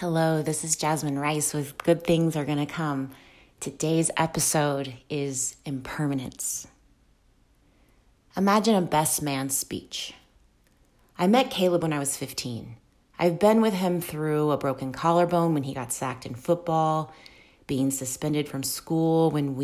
Hello, this is Jasmine Rice with Good Things Are Gonna Come. Today's episode is impermanence. Imagine a best man speech. I met Caleb when I was 15. I've been with him through a broken collarbone when he got sacked in football, being suspended from school when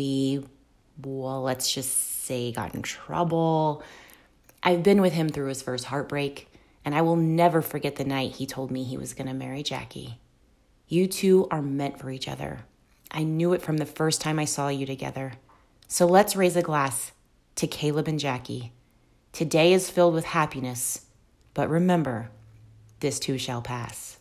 let's just say got in trouble. I've been with him through his first heartbreak, and I will never forget the night he told me he was going to marry Jackie. You two are meant for each other. I knew it from the first time I saw you together. So let's raise a glass to Caleb and Jackie. Today is filled with happiness, but remember, this too shall pass.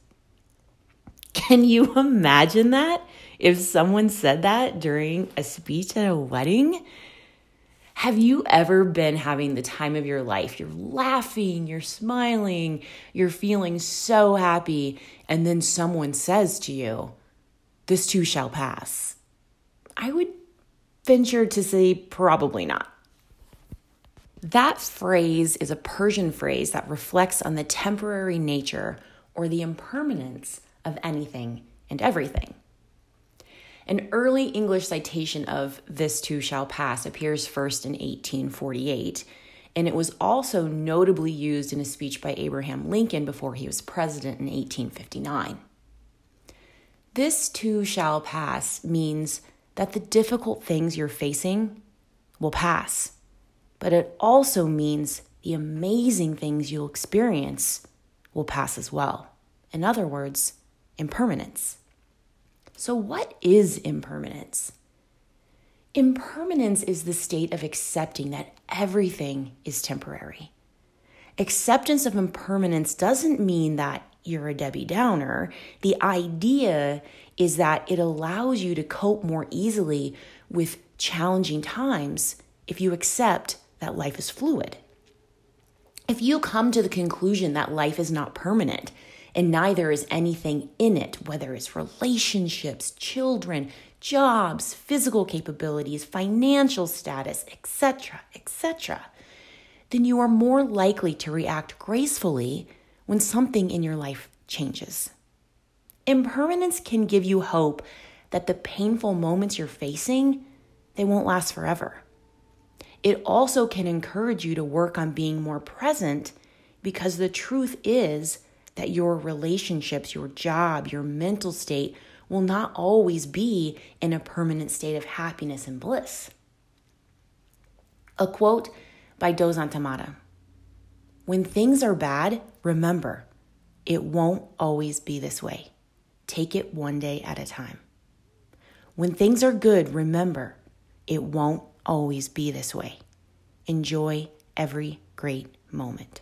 Can you imagine that? If someone said that during a speech at a wedding? Have you ever been having the time of your life? You're laughing, you're smiling, you're feeling so happy, and then someone says to you, this too shall pass. I would venture to say probably not. That phrase is a Persian phrase that reflects on the temporary nature or the impermanence of anything and everything. An early English citation of this too shall pass appears first in 1848, and it was also notably used in a speech by Abraham Lincoln before he was president in 1859. This too shall pass means that the difficult things you're facing will pass, but it also means the amazing things you'll experience will pass as well. In other words, impermanence. So what is impermanence? Impermanence is the state of accepting that everything is temporary. Acceptance of impermanence doesn't mean that you're a Debbie Downer. The idea is that it allows you to cope more easily with challenging times if you accept that life is fluid. If you come to the conclusion that life is not permanent, and neither is anything in it, whether it's relationships, children, jobs, physical capabilities, financial status, etc., then you are more likely to react gracefully when something in your life changes. Impermanence can give you hope that the painful moments you're facing, they won't last forever. It also can encourage you to work on being more present because the truth is that your relationships, your job, your mental state will not always be in a permanent state of happiness and bliss. A quote by Dos Antamata. When things are bad, remember, it won't always be this way. Take it one day at a time. When things are good, remember, it won't always be this way. Enjoy every great moment.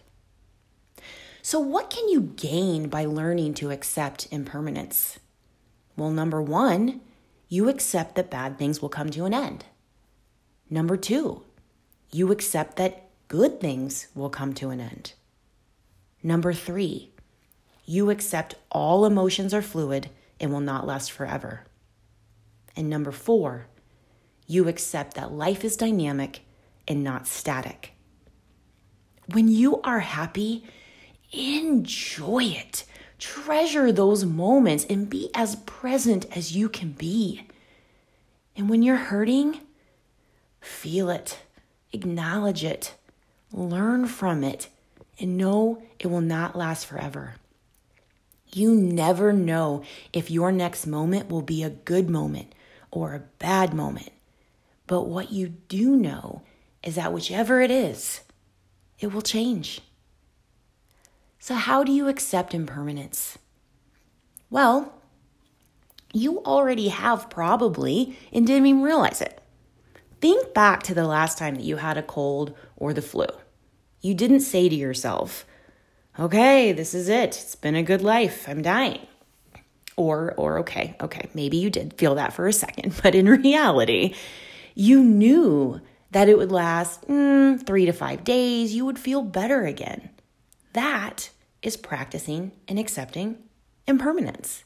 So what can you gain by learning to accept impermanence? Well, number one, you accept that bad things will come to an end. Number two, you accept that good things will come to an end. Number three, you accept all emotions are fluid and will not last forever. And number four, you accept that life is dynamic and not static. When you are happy, enjoy it. Treasure those moments and be as present as you can be. And when you're hurting, feel it, acknowledge it, learn from it, and know it will not last forever. You never know if your next moment will be a good moment or a bad moment. But what you do know is that whichever it is, it will change. So how do you accept impermanence? Well, you already have probably and didn't even realize it. Think back to the last time that you had a cold or the flu. You didn't say to yourself, okay, this is it. It's been a good life. I'm dying. Or okay, maybe you did feel that for a second, but in reality, you knew that it would last 3 to 5 days. You would feel better again. That is practicing and accepting impermanence.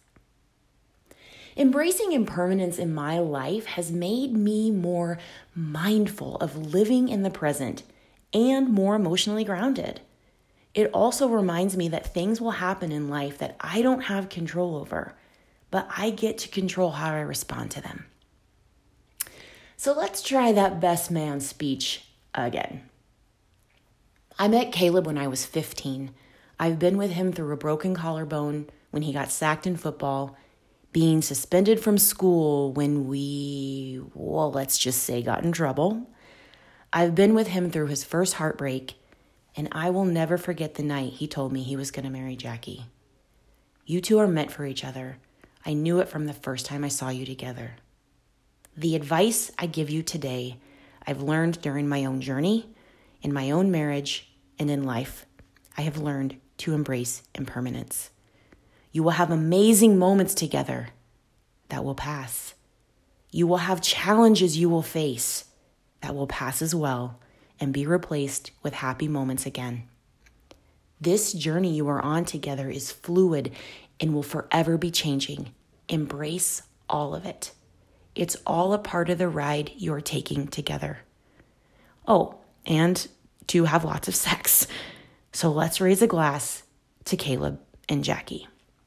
Embracing impermanence in my life has made me more mindful of living in the present and more emotionally grounded. It also reminds me that things will happen in life that I don't have control over, but I get to control how I respond to them. So let's try that best man speech again. I met Caleb when I was 15. I've been with him through a broken collarbone when he got sacked in football, being suspended from school when let's just say got in trouble. I've been with him through his first heartbreak, and I will never forget the night he told me he was going to marry Jackie. You two are meant for each other. I knew it from the first time I saw you together. The advice I give you today, I've learned during my own journey, in my own marriage, and in life. I have learned to embrace impermanence. You will have amazing moments together that will pass. You will have challenges you will face that will pass as well and be replaced with happy moments again. This journey you are on together is fluid and will forever be changing. Embrace all of it. It's all a part of the ride you're taking together. Oh, and to have lots of sex. So let's raise a glass to Caleb and Jackie.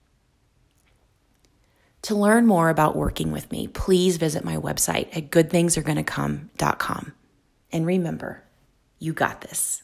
To learn more about working with me, please visit my website at goodthingsaregonnacome.com. And remember, you got this.